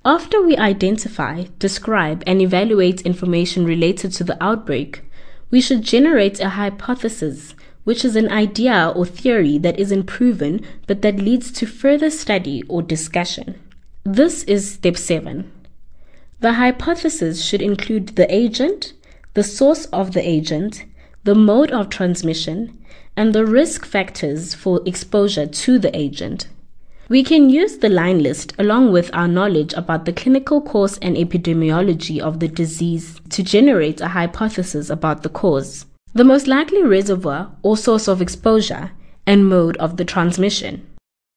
After we identify, describe, and evaluate information related to the outbreak, we should generate a hypothesis, which is an idea or theory that isn't proven but that leads to further study or discussion. This is step 7. The hypothesis should include the agent, the source of the agent, the mode of transmission, and the risk factors for exposure to the agent. We can use the line list along with our knowledge about the clinical course and epidemiology of the disease to generate a hypothesis about the cause, the most likely reservoir or source of exposure, and mode of the transmission.